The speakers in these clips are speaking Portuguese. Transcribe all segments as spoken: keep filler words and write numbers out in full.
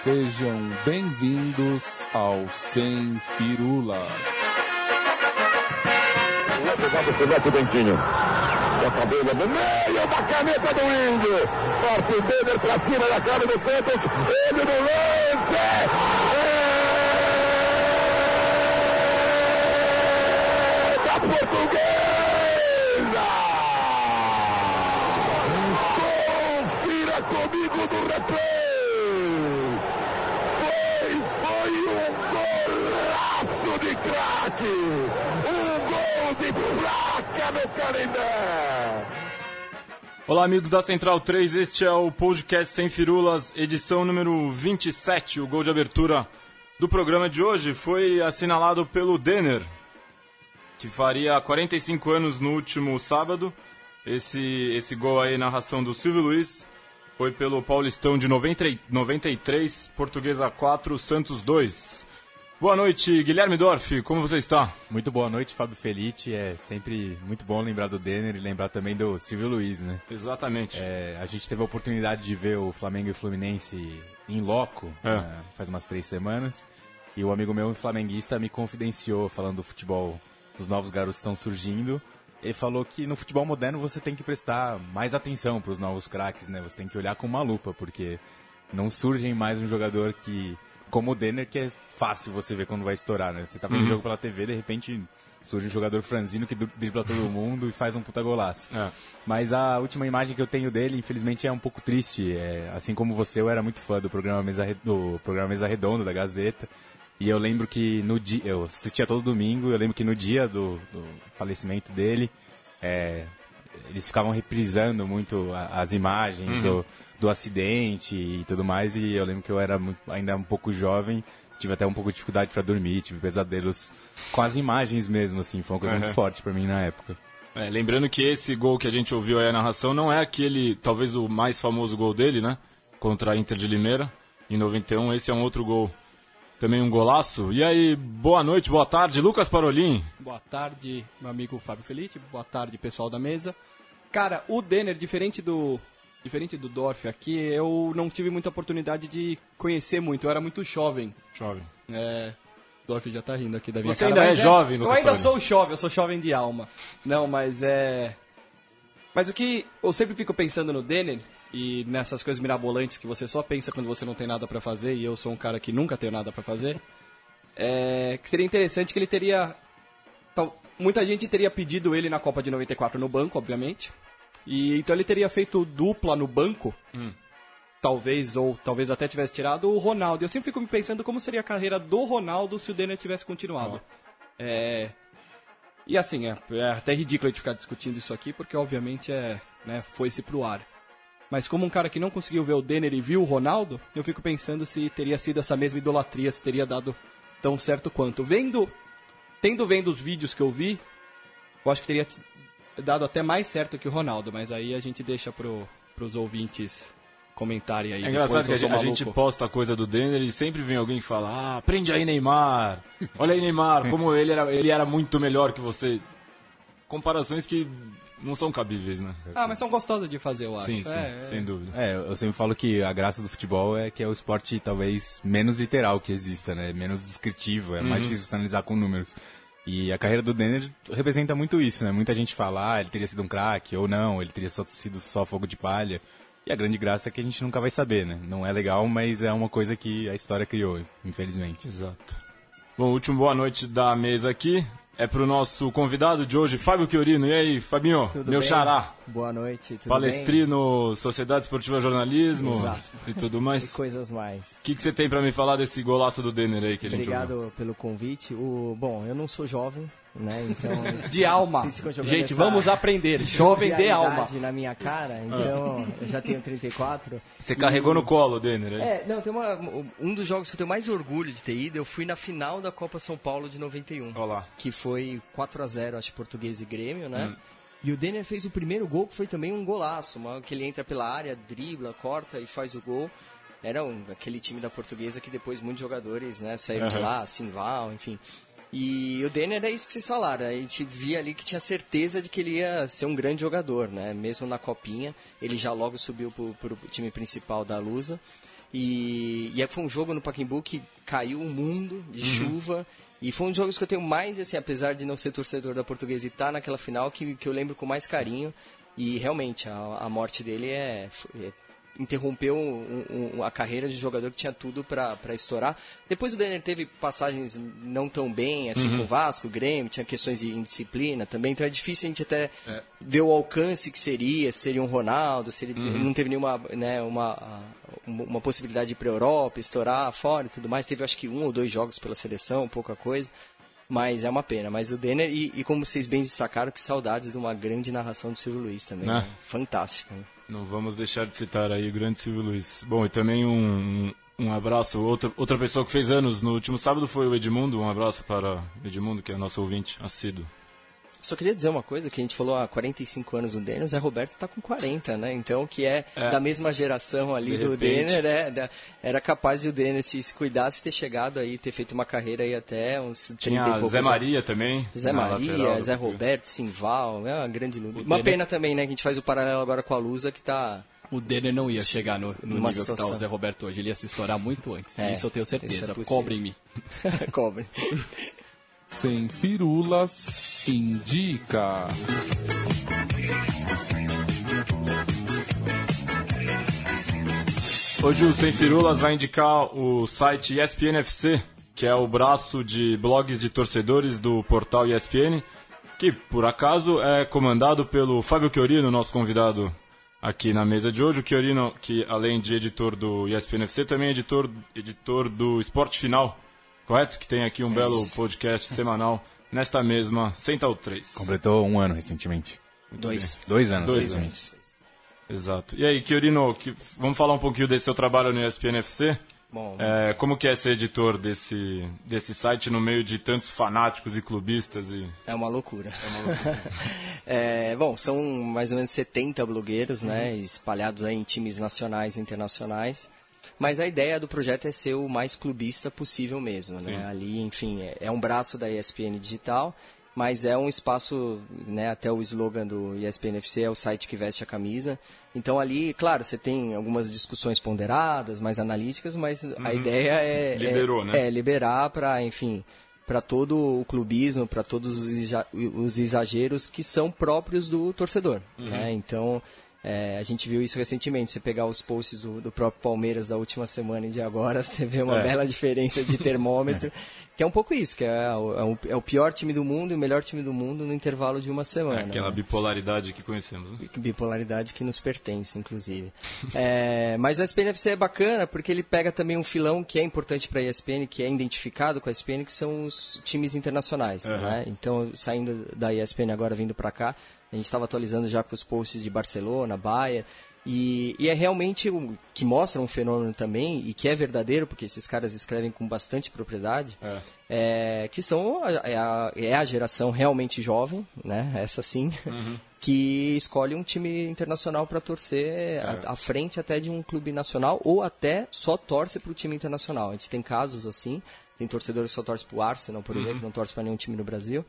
Sejam bem-vindos ao Sem Firulas. Levado o filhote Dentinho. A cabeça no meio da caneta do Índio. Forte o Denner pra cima da cara do Santos. Ele no lance. É da Portuguesa. Confira comigo no replay. Foi, foi um golaço de craque. Um gol de placa no Canindé. Olá, amigos da Central três, este é o podcast Sem Firulas, edição número vinte e sete. O gol de abertura do programa de hoje foi assinalado pelo Denner, que faria quarenta e cinco anos no último sábado. Esse, esse gol aí, narração do Silvio Luiz, foi pelo Paulistão de noventa e três, Portuguesa quatro, Santos dois. Boa noite, Guilherme Dorff, como você está? Muito boa noite, Fábio Felitti. É sempre muito bom lembrar do Denner e lembrar também do Silvio Luiz, né? Exatamente. É, a gente teve a oportunidade de ver o Flamengo e o Fluminense em loco, é. né, faz umas três semanas, e o amigo meu flamenguista me confidenciou, falando do futebol, dos novos garotos que estão surgindo. Ele falou que no futebol moderno você tem que prestar mais atenção para os novos craques, né? Você tem que olhar com uma lupa, porque não surgem mais um jogador que, como o Denner, que é fácil você ver quando vai estourar, né? Você tá vendo o uhum. jogo pela T V, de repente surge um jogador franzino que dribla todo mundo e faz um puta golaço. É. Mas a última imagem que eu tenho dele, infelizmente, é um pouco triste. É, assim como você, eu era muito fã do programa Mesa, Red... do programa Mesa Redonda, da Gazeta. E eu lembro que no dia... Eu assistia todo domingo, eu lembro que no dia do, do falecimento dele, é, eles ficavam reprisando muito a, as imagens uhum. do, do acidente e tudo mais. E eu lembro que eu era muito, ainda um pouco jovem, tive até um pouco de dificuldade para dormir, tive pesadelos com as imagens mesmo, assim, foi uma coisa uhum. muito forte para mim na época. É, lembrando que esse gol que a gente ouviu aí a narração não é aquele, talvez o mais famoso gol dele, né? Contra a Inter de Limeira, em noventa e um, esse é um outro gol, também um golaço. E aí, boa noite, boa tarde, Lucas Parolin. Boa tarde, meu amigo Fábio Felitti, boa tarde, pessoal da mesa. Cara, o Denner, diferente do... Diferente do Dorff aqui, eu não tive muita oportunidade de conhecer muito, eu era muito jovem. Jovem. É, Dorff já tá rindo aqui da minha Você cara. ainda é, é jovem, Lucas? Eu ainda sou jovem, eu sou jovem de alma. Não, mas é... Mas o que eu sempre fico pensando no Denner, e nessas coisas mirabolantes que você só pensa quando você não tem nada pra fazer, e eu sou um cara que nunca tenho nada pra fazer, é que seria interessante que ele teria... Tal, muita gente teria pedido ele na Copa de noventa e quatro no banco, obviamente. E então ele teria feito dupla no banco, hum. talvez, ou talvez até tivesse tirado o Ronaldo. Eu sempre fico me pensando como seria a carreira do Ronaldo se o Denner tivesse continuado. Oh. É... E assim, é, é até ridículo a gente ficar discutindo isso aqui, porque obviamente é, né, foi-se pro ar. Mas como um cara que não conseguiu ver o Denner e viu o Ronaldo, eu fico pensando se teria sido essa mesma idolatria, se teria dado tão certo quanto. Vendo, tendo vendo os vídeos que eu vi, eu acho que teria dado até mais certo que o Ronaldo, mas aí a gente deixa pro, pros ouvintes comentarem aí. É engraçado que a gente, a gente posta a coisa do Denner e sempre vem alguém que fala: ah, prende aí Neymar, olha aí Neymar, como ele era, ele era muito melhor que você. Comparações que não são cabíveis, né? Ah, mas são gostosas de fazer, eu acho. Sim, sim, é, sem dúvida. É, eu sempre falo que a graça do futebol é que é o esporte talvez menos literal que exista, né? Menos descritivo, é uhum. mais difícil você analisar com números. E a carreira do Denner representa muito isso, né? Muita gente fala, ah, ele teria sido um craque, ou não, ele teria só sido só fogo de palha. E a grande graça é que a gente nunca vai saber, né? Não é legal, mas é uma coisa que a história criou, infelizmente. Exato. Bom, último boa noite da mesa aqui é pro nosso convidado de hoje, Fábio Chiorino. E aí, Fabinho? Tudo meu bem? Xará. Boa noite, tudo Palestrino, bem? Sociedade Esportiva Jornalismo. Exato. E tudo mais. E coisas mais. O que, que você tem pra me falar desse golaço do Denner aí que a gente Obrigado ouviu? pelo convite. O, bom, eu não sou jovem, né? Então... de alma. Se gente, vamos aprender. Jovem de alma. Na minha cara, então eu já tenho trinta e quatro. Você e... carregou no colo o Denner aí? É, não, tem uma, um dos jogos que eu tenho mais orgulho de ter ido, eu fui na final da Copa São Paulo de noventa e um. Olá. Que foi quatro a zero, acho, Português e Grêmio, né? Hum. E o Denner fez o primeiro gol, que foi também um golaço, uma, que ele entra pela área, dribla, corta e faz o gol. Era um, aquele time da Portuguesa que depois muitos jogadores, né, saíram uhum. de lá, Simval, enfim. E o Denner é isso que vocês falaram, a gente via ali que tinha certeza de que ele ia ser um grande jogador, né, mesmo na copinha, ele já logo subiu pro, pro time principal da Lusa. E, e foi um jogo no Pacaembu que caiu o mundo de uhum. chuva. E foi um dos jogos que eu tenho mais, assim, apesar de não ser torcedor da Portuguesa e estar naquela final, que, que eu lembro com mais carinho. E realmente, a, a morte dele é, é, interrompeu um, um, a carreira de jogador que tinha tudo para estourar. Depois o Denner teve passagens não tão bem, assim, uhum. com o Vasco, o Grêmio, tinha questões de indisciplina também. Então é difícil a gente até é. ver o alcance que seria, se seria um Ronaldo, se ele, uhum. ele não teve nenhuma, né, uma... uma possibilidade de ir para a Europa, estourar fora e tudo mais. Teve acho que um ou dois jogos pela seleção, pouca coisa, mas é uma pena. Mas o Denner, e, e como vocês bem destacaram, que saudades de uma grande narração do Silvio Luiz também. Ah. Né? Fantástico. Né? Não vamos deixar de citar aí o grande Silvio Luiz. Bom, e também um, um abraço. Outra, outra pessoa que fez anos no último sábado foi o Edmundo. Um abraço para o Edmundo, que é nosso ouvinte assíduo. Só queria dizer uma coisa, que a gente falou há quarenta e cinco anos do Denner, o Zé Roberto está com quarenta, né? Então, que é, é da mesma geração ali de do repente. Denner, é, da, era capaz de o Denner, se, se cuidasse, ter chegado aí, ter feito uma carreira aí até uns trinta Tinha e poucos Zé Maria também. Zé Maria, Zé Roberto, Simval, é uma grande luta. Uma pena também, né, que a gente faz o paralelo agora com a Lusa, que está... O Denner não ia chegar no, no nível situação. que tá o Zé Roberto hoje, ele ia se estourar muito antes. É, isso eu tenho certeza. É Cobrem-me. Cobrem. Sem Firulas indica. Hoje o Sem Firulas vai indicar o site E S P N F C, que é o braço de blogs de torcedores do portal E S P N, que por acaso é comandado pelo Fábio Chiorino, nosso convidado aqui na mesa de hoje. O Chiorino, que além de editor do E S P N F C, também é editor, editor do Esporte Final, correto? Que tem aqui um é belo isso. podcast semanal nesta mesma Central três. Completou um ano recentemente. Muito Dois. Bem. Dois anos. Dois anos. Exato. E aí, Chiorino, que, vamos falar um pouquinho desse seu trabalho no E S P N F C? Bom, é, como que é ser editor desse, desse site no meio de tantos fanáticos e clubistas? E... É uma loucura. É uma loucura. é, bom, são mais ou menos setenta blogueiros, uhum. né, espalhados aí em times nacionais e internacionais. Mas a ideia do projeto é ser o mais clubista possível mesmo, né? Ali, enfim, é, é um braço da E S P N Digital, mas é um espaço, né, até o slogan do E S P N F C é o site que veste a camisa. Então ali, claro, você tem algumas discussões ponderadas, mais analíticas, mas uhum. a ideia é, Liberou, é, né? é liberar para, enfim, para todo o clubismo, para todos os exageros que são próprios do torcedor, uhum. né? Então... É, a gente viu isso recentemente, você pegar os posts do, do próprio Palmeiras da última semana e de agora, você vê uma é. bela diferença de termômetro, que é um pouco isso, que é o, é, o, é o pior time do mundo e o melhor time do mundo no intervalo de uma semana. É aquela né? bipolaridade que conhecemos, né? Bipolaridade que nos pertence, inclusive. é, mas o E S P N F C é bacana porque ele pega também um filão que é importante para a E S P N, que é identificado com a E S P N, que são os times internacionais. Uhum. Né? Então, saindo da E S P N agora, vindo para cá, a gente estava atualizando já com os posts de Barcelona, Bayern, e, e é realmente o que mostra um fenômeno também, e que é verdadeiro, porque esses caras escrevem com bastante propriedade, é. É, que são a, é, a, é a geração realmente jovem, né, essa sim, uhum. que escolhe um time internacional para torcer é. à, à frente até de um clube nacional, ou até só torce para o time internacional. A gente tem casos assim, tem torcedores que só torcem para o Arsenal, por uhum. exemplo, não torce para nenhum time no Brasil.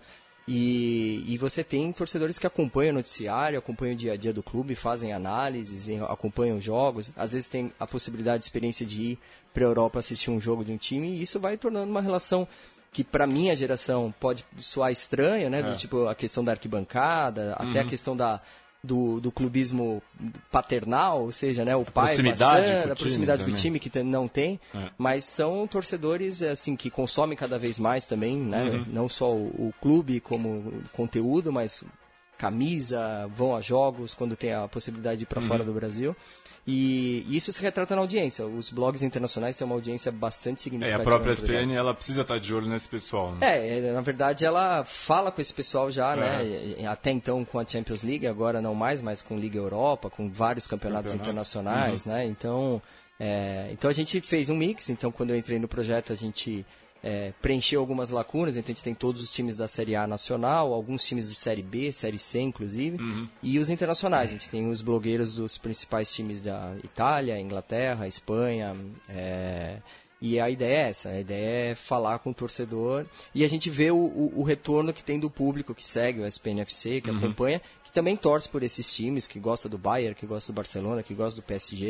E, e você tem torcedores que acompanham o noticiário, acompanham o dia a dia do clube, fazem análises, acompanham jogos. Às vezes tem a possibilidade, de experiência de ir para a Europa assistir um jogo de um time. E isso vai tornando uma relação que, para minha geração, pode soar estranha, né? É. Do, tipo, a questão da arquibancada, uhum. até a questão da... Do, do clubismo paternal, ou seja, né, o pai proximidade passando, a proximidade com o time que não tem, é. mas são torcedores assim, que consomem cada vez mais também, né, uhum. não só o, o clube como conteúdo, mas camisa, vão a jogos quando tem a possibilidade de ir para uhum. fora do Brasil. E isso se retrata na audiência. Os blogs internacionais têm uma audiência bastante significativa. É, a própria E S P N ela precisa estar de olho nesse pessoal. Né? É, na verdade ela fala com esse pessoal já, é. né? Até então com a Champions League, agora não mais, mas com Liga Europa, com vários campeonatos Campeonato. internacionais, uhum. né? Então, é, então a gente fez um mix. Então quando eu entrei no projeto a gente é, preencheu algumas lacunas. Então a gente tem todos os times da Série A nacional, alguns times de Série B, Série C inclusive, uhum. e os internacionais. A gente tem os blogueiros dos principais times da Itália, Inglaterra, Espanha, é, e a ideia é essa, a ideia é falar com o torcedor e a gente vê o, o, o retorno que tem do público que segue o E S P N F C, que uhum. acompanha, que também torce por esses times, que gosta do Bayern, que gosta do Barcelona, que gosta do P S G.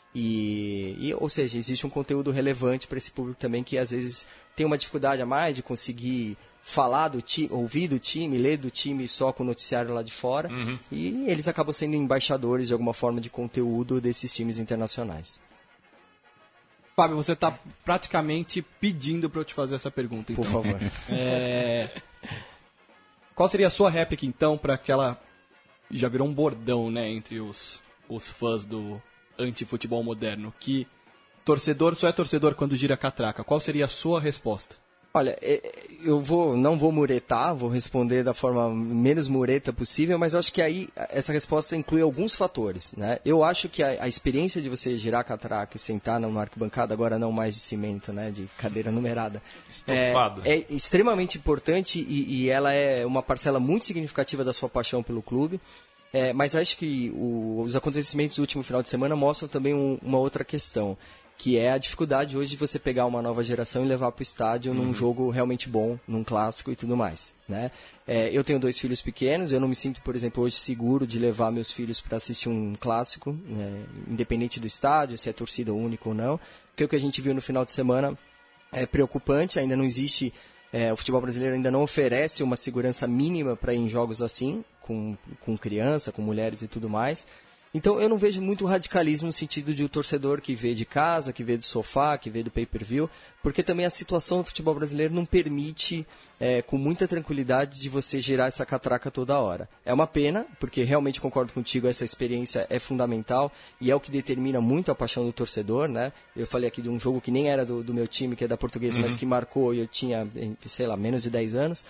E, e, ou seja, existe um conteúdo relevante para esse público também que às vezes tem uma dificuldade a mais de conseguir falar do time, ouvir do time, ler do time só com o noticiário lá de fora. Uhum. E eles acabam sendo embaixadores de alguma forma de conteúdo desses times internacionais. Fábio, você está praticamente pedindo para eu te fazer essa pergunta. Então. Por favor. É... Qual seria a sua réplica, então, para aquela... Já virou um bordão, né, entre os, os fãs do antifutebol moderno, que torcedor só é torcedor quando gira a catraca. Qual seria a sua resposta? Olha, eu vou, não vou muretar, vou responder da forma menos mureta possível, mas eu acho que aí essa resposta inclui alguns fatores, né? Eu acho que a, a experiência de você girar a catraca e sentar numa arquibancada, agora não mais de cimento, né, de cadeira numerada, Estofado. É, é extremamente importante e, e ela é uma parcela muito significativa da sua paixão pelo clube. É, mas acho que o, os acontecimentos do último final de semana mostram também um, uma outra questão, que é a dificuldade hoje de você pegar uma nova geração e levar para o estádio uhum. num jogo realmente bom, num clássico e tudo mais, né? É, eu tenho dois filhos pequenos, eu não me sinto, por exemplo, hoje seguro de levar meus filhos para assistir um clássico, né? Independente do estádio, se é torcida única ou não, porque o que a gente viu no final de semana é preocupante, ainda não existe, é, o futebol brasileiro ainda não oferece uma segurança mínima para ir em jogos assim, com, com criança, com mulheres e tudo mais. Então eu não vejo muito radicalismo no sentido de o torcedor que vê de casa, que vê do sofá, que vê do pay-per-view, porque também a situação do futebol brasileiro não permite, é, com muita tranquilidade, de você girar essa catraca toda hora. É uma pena, porque realmente concordo contigo, essa experiência é fundamental e é o que determina muito a paixão do torcedor, né? Eu falei aqui de um jogo que nem era do, do meu time, que é da Portuguesa, uhum. mas que marcou e eu tinha, sei lá, menos de dez anos.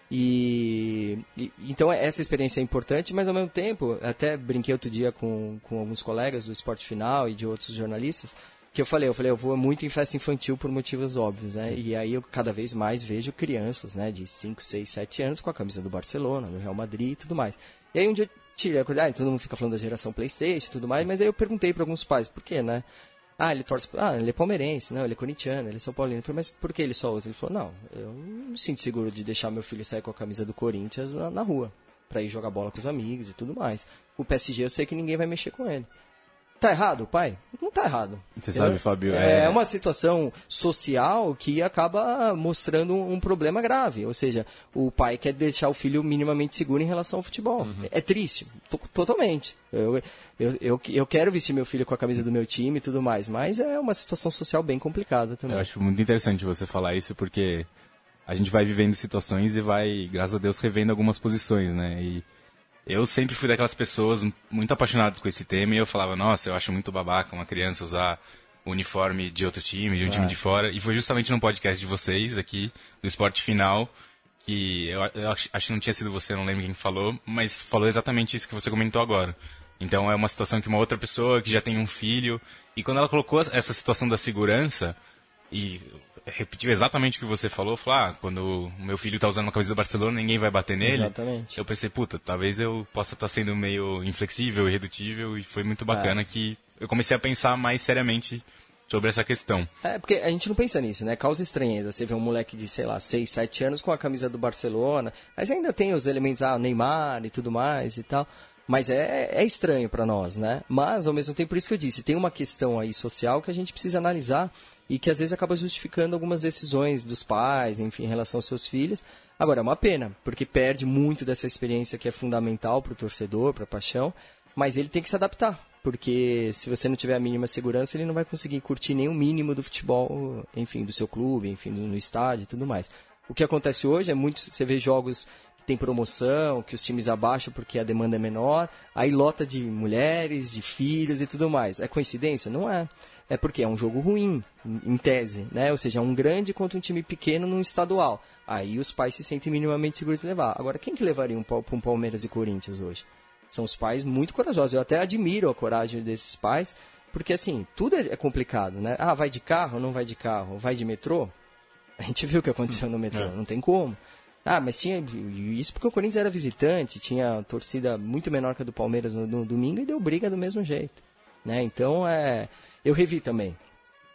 E, e então essa experiência é importante, mas ao mesmo tempo, até brinquei outro dia com, com alguns colegas do Esporte Final e de outros jornalistas, que eu falei, eu falei, eu vou muito em festa infantil por motivos óbvios, né? E aí eu cada vez mais vejo crianças, né, de cinco, seis, sete anos com a camisa do Barcelona, do Real Madrid e tudo mais. E aí um dia eu tirei a coisa, ah, todo mundo fica falando da geração PlayStation e tudo mais, mas aí eu perguntei para alguns pais, por quê, né? Ah, ele torce... Ah, ele é palmeirense, não, ele é corintiano, ele é São Paulino. Eu falei, mas por que ele só usa? Ele falou, não, eu não me sinto seguro de deixar meu filho sair com a camisa do Corinthians na, na rua, pra ir jogar bola com os amigos e tudo mais. O P S G eu sei que ninguém vai mexer com ele. Tá errado, pai? Não tá errado. Você entendeu? Sabe, Fábio... É... é uma situação social que acaba mostrando um problema grave. Ou seja, o pai quer deixar o filho minimamente seguro em relação ao futebol. Uhum. É triste, t- totalmente. Eu, eu, eu, eu quero vestir meu filho com a camisa do meu time e tudo mais, mas é uma situação social bem complicada também. Eu acho muito interessante você falar isso, porque a gente vai vivendo situações e vai, graças a Deus, revendo algumas posições, né? E eu sempre fui daquelas pessoas muito apaixonadas com esse tema e eu falava, nossa, eu acho muito babaca uma criança usar o uniforme de outro time, de um ah. time de fora. E foi justamente num podcast de vocês aqui, do Esporte Final, que eu, eu acho, acho que não tinha sido você, eu não lembro quem falou, mas falou exatamente isso que você comentou agora. Então é uma situação que uma outra pessoa que já tem um filho, e quando ela colocou essa situação da segurança, e repetiu exatamente o que você falou, falou, ah, quando o meu filho tá usando uma camisa do Barcelona, ninguém vai bater nele. Exatamente. Eu pensei, puta, talvez eu possa estar sendo meio inflexível, irredutível, e foi muito bacana é. que eu comecei a pensar mais seriamente sobre essa questão. É, porque a gente não pensa nisso, né? Causa estranheza. Você vê um moleque de, sei lá, seis, sete anos com a camisa do Barcelona, mas ainda tem os elementos, ah, Neymar e tudo mais e tal. Mas é, é estranho para nós, né? Mas, ao mesmo tempo, por isso que eu disse, tem uma questão aí social que a gente precisa analisar e que às vezes acaba justificando algumas decisões dos pais, enfim, em relação aos seus filhos. Agora, é uma pena, porque perde muito dessa experiência que é fundamental para o torcedor, para a paixão, mas ele tem que se adaptar, porque se você não tiver a mínima segurança, ele não vai conseguir curtir nem o mínimo do futebol, enfim, do seu clube, enfim, no estádio e tudo mais. O que acontece hoje é muito, você vê jogos tem promoção, que os times abaixam porque a demanda é menor, aí lota de mulheres, de filhos e tudo mais. É coincidência? Não é. É porque é um jogo ruim, em tese, né? Ou seja, é um grande contra um time pequeno num estadual. Aí os pais se sentem minimamente seguros de levar. Agora, quem que levaria um, um Palmeiras e Corinthians hoje? São os pais muito corajosos. Eu até admiro a coragem desses pais, porque assim, tudo é complicado, né? Ah, vai de carro, não vai de carro, vai de metrô? A gente viu o que aconteceu no metrô, não tem como. Ah, mas tinha isso porque o Corinthians era visitante, tinha torcida muito menor que a do Palmeiras no, no domingo e deu briga do mesmo jeito, né? Então, é, eu revi também.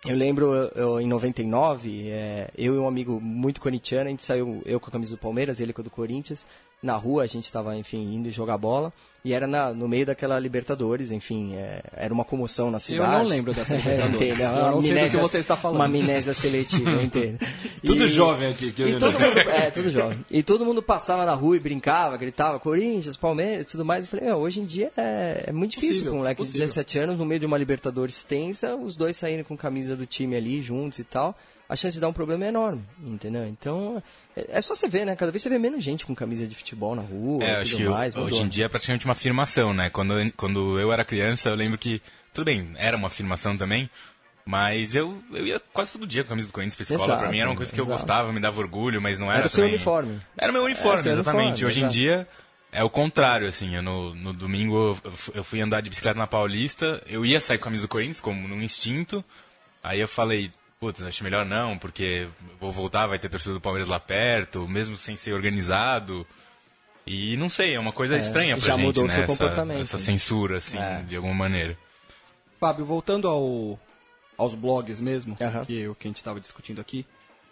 Eu lembro, eu, em noventa e nove, é, eu e um amigo muito corintiano, a gente saiu, eu com a camisa do Palmeiras, ele com a do Corinthians, na rua, a gente estava, enfim, indo jogar bola, e era na, no meio daquela Libertadores, enfim, é, era uma comoção na cidade. Eu não lembro dessa Libertadores. eu eu não sei do que você está falando. Uma amnésia seletiva, eu entendo. Tudo E- jovem aqui. Que eu E todo mundo, é, tudo jovem. E todo mundo passava na rua e brincava, gritava Corinthians, Palmeiras, tudo mais. Eu falei, meu, hoje em dia é, é muito difícil Possível, com um moleque de possível. dezessete anos, no meio de uma Libertadores tensa, os dois saírem com camisa do time ali, juntos e tal. A chance de dar um problema é enorme, entendeu? Então, é, é só você ver, né? Cada vez você vê menos gente com camisa de futebol na rua É, e acho tudo que mais. hoje mudou. em dia é praticamente uma afirmação, né? Quando, eu- quando eu era criança, eu lembro que, tudo bem, era uma afirmação também, mas eu, eu ia quase todo dia com a camisa do Corinthians pra escola. Exato, pra mim era uma coisa que eu exato. gostava, me dava orgulho, mas não era Era o seu também- uniforme. Era o meu uniforme, É, seu exatamente. uniforme, Hoje em exato. dia é o contrário, assim. Eu no, no domingo eu fu- eu fui andar de bicicleta na Paulista, eu ia sair com a camisa do Corinthians, como num instinto. Aí eu falei, putz, acho melhor não, porque vou voltar, vai ter torcida do Palmeiras lá perto, mesmo sem ser organizado. E não sei, é uma coisa estranha pra já gente, mudou o né? seu essa, comportamento, essa né? censura, assim, É. de alguma maneira. Fábio, voltando ao, aos blogs mesmo, Aham. que o que a gente estava discutindo aqui,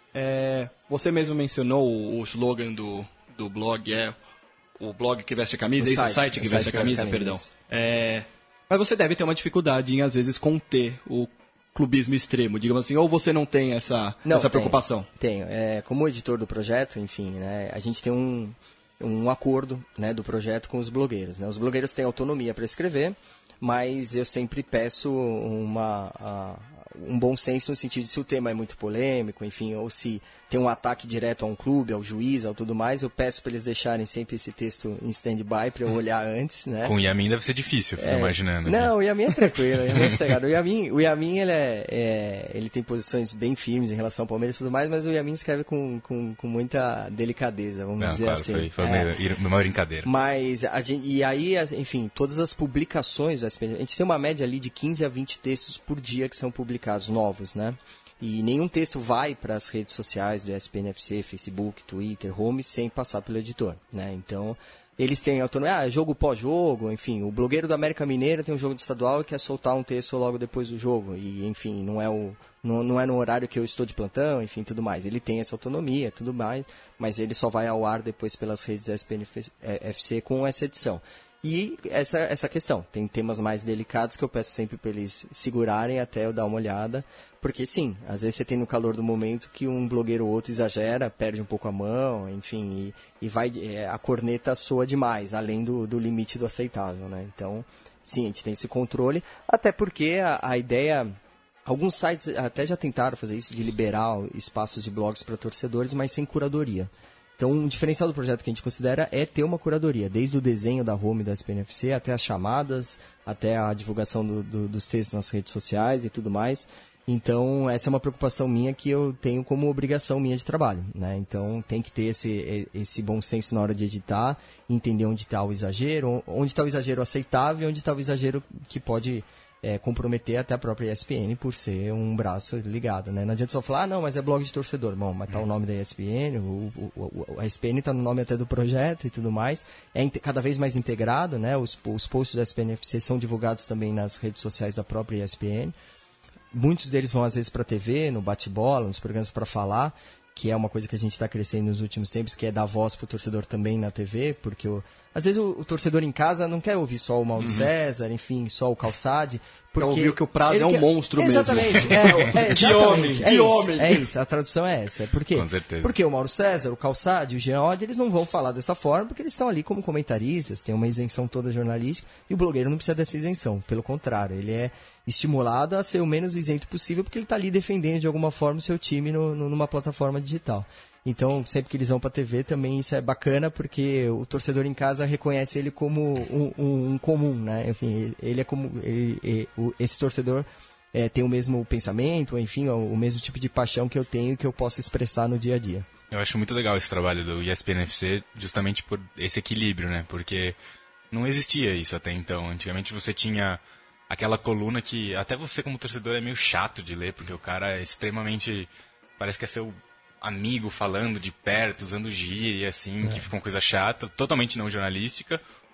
é, você mesmo mencionou o, o slogan do, do blog, é o blog que veste a camisa, O é isso? site, o site que o veste site a que veste camisa, a camisa, perdão. isso. É, mas você deve ter uma dificuldade em, às vezes, conter o clubismo extremo, digamos assim, ou você não tem essa, Não, essa tenho. preocupação? Tenho. É, como editor do projeto, enfim, né, a gente tem um, um acordo, né, do projeto com os blogueiros. Né? Os blogueiros têm autonomia para escrever, mas eu sempre peço uma, a- um bom senso no sentido de se o tema é muito polêmico, enfim, ou se tem um ataque direto a um clube, ao juiz, ao tudo mais, eu peço para eles deixarem sempre esse texto em stand-by para eu olhar antes, né? Com o Yamin deve ser difícil, eu fico É, imaginando. Não, o Yamin é tranquilo, o Yamin é sossegado. O Yamin, o Yamin ele, é, é- ele tem posições bem firmes em relação ao Palmeiras e tudo mais, mas o Yamin escreve com, com, com muita delicadeza, vamos Não, dizer claro, assim. foi, foi É. meio- uma brincadeira. Mas, a gente, e aí, as- enfim, todas as publicações do S P N, a gente tem uma média ali de quinze a vinte textos por dia que são publicados, novos, né? E nenhum texto vai para as redes sociais do S P N F C, Facebook, Twitter, Home, sem passar pelo editor, né? Então, eles têm autonomia, ah, jogo pós-jogo, enfim, o blogueiro do América Mineira tem um jogo de estadual e quer soltar um texto logo depois do jogo, e enfim, não é, o, não, não é no horário que eu estou de plantão, enfim, tudo mais. Ele tem essa autonomia, tudo mais, mas ele só vai ao ar depois pelas redes S P N F C com essa edição. E essa, essa questão, tem temas mais delicados que eu peço sempre para eles segurarem até eu dar uma olhada, porque sim, às vezes você tem no calor do momento que um blogueiro ou outro exagera, perde um pouco a mão, enfim, e, e vai, é, a corneta soa demais, além do, do limite do aceitável, né? Então, sim, a gente tem esse controle, até porque a, a ideia... Alguns sites até já tentaram fazer isso, de liberar espaços de blogs para torcedores, mas sem curadoria. Então, um diferencial do projeto que a gente considera é ter uma curadoria, desde o desenho da home da S P N F C, até as chamadas, até a divulgação do, do, dos textos nas redes sociais e tudo mais. Então, essa é uma preocupação minha que eu tenho como obrigação minha de trabalho, né? Então, tem que ter esse, esse bom senso na hora de editar, entender onde está o exagero, onde está o exagero aceitável e onde está o exagero que pode... É, comprometer até a própria E S P N por ser um braço ligado, né? Não adianta só falar, ah, não, mas é blog de torcedor. Bom, mas tá o nome da E S P N, o, o, o, a E S P N tá no nome até do projeto e tudo mais. É inte- cada vez mais integrado, né? Os, os posts da S P N F C são divulgados também nas redes sociais da própria E S P N. Muitos deles vão às vezes para a T V, no bate-bola, nos programas para falar, que é uma coisa que a gente está crescendo nos últimos tempos, que é dar voz pro torcedor também na T V, porque o, às vezes o, o torcedor em casa não quer ouvir só o Mauro César, enfim, só o Calçade, porque ouvir que o Praz ele é um quer- monstro mesmo. Exatamente, é, é, Que exatamente, homem, é que isso, homem. É isso, a tradução é essa. Por quê? Com certeza. Porque o Mauro César, o Calçade, o Jean Oddi, eles não vão falar dessa forma, porque eles estão ali como comentaristas, tem uma isenção toda jornalística, e o blogueiro não precisa dessa isenção, pelo contrário, ele é estimulado a ser o menos isento possível, porque ele está ali defendendo de alguma forma o seu time no, no, numa plataforma digital. Então, sempre que eles vão para a T V, também isso é bacana, porque o torcedor em casa reconhece ele como um, um, um comum, né? Enfim, ele é como... Ele, ele, o- esse torcedor é, tem o mesmo pensamento, enfim, o, o mesmo tipo de paixão que eu tenho, que eu posso expressar no dia a dia. Eu acho muito legal esse trabalho do E S P N F C, justamente por esse equilíbrio, né? Porque não existia isso até então. Antigamente você tinha aquela coluna que até você como torcedor é meio chato de ler, porque o cara é extremamente... Parece que é seu amigo falando de perto, usando gíria, assim, que fica uma coisa chata, totalmente não jornalística.